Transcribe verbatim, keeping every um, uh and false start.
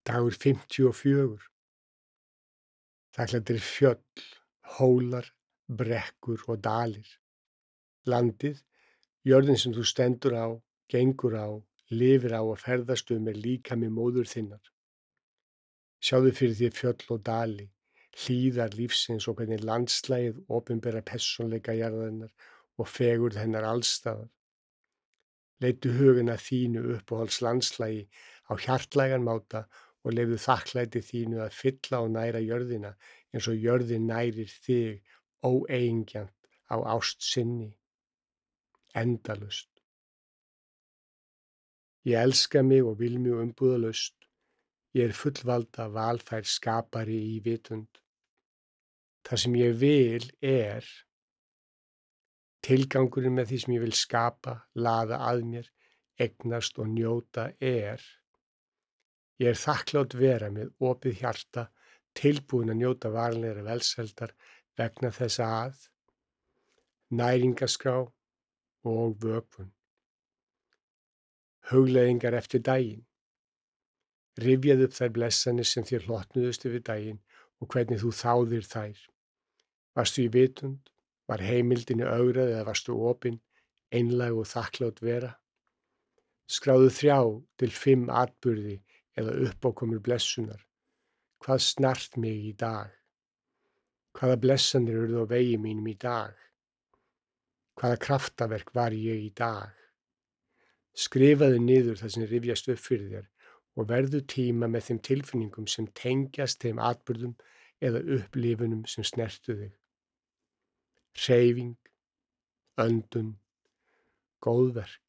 Dagur fimmtíu og fjögur. Þakklæti er fjöll, hólar, brekkur og dalir. Landið, jörðin sem þú stendur á, gengur á, lifir á og ferðast um er líkami móður þinnar. Sjáðu fyrir þér fjöll og dali, hlíðar lífsins og hvernig landslagið opinbera persónleika jarðarinnar og fegurð hennar allsstaðar. Leiddu huginn að þínu uppáhalds landslagi á hjartlægan máta og leyfðu þakklæti þínu að fylla og næra jörðina eins og jörðin nærir þig óeigingjant á ást sinni, endalaust. Ég elska mig og vil mig umbúðalaust. Ég er fullvalda valfær skapari í vitund. Það sem ég vil er tilgangurinn með því sem ég vil skapa, laða að mér, eignast og njóta er. Ég er þakklát vera með opið hjarta, tilbúin að njóta varanlegrar velsældar vegna þess að næringaskrá og vökvun. Hugleiðingar eftir daginn. Rifjaðu upp þær blessanir sem þér hlotnuðust yfir daginn og hvernig þú þáðir þær. Varstu í vitund? Var heimildinni ögrað eða varstu opin, einlæg og þakklát vera? Skráðu þrjá til fimm atburði eða uppákomur blessunar. Hvað snart mig í dag? Hvaða blessanir urðu á vegi mínum í dag? Hvaða kraftaverk var ég í dag? Skrifaðu niður það sem rifjast upp fyrir þér og verðu tíma með þeim tilfinningum sem tengjast þeim atburðum eða upplifunum sem snertu þig. Hreyfing, öndun, góðverk,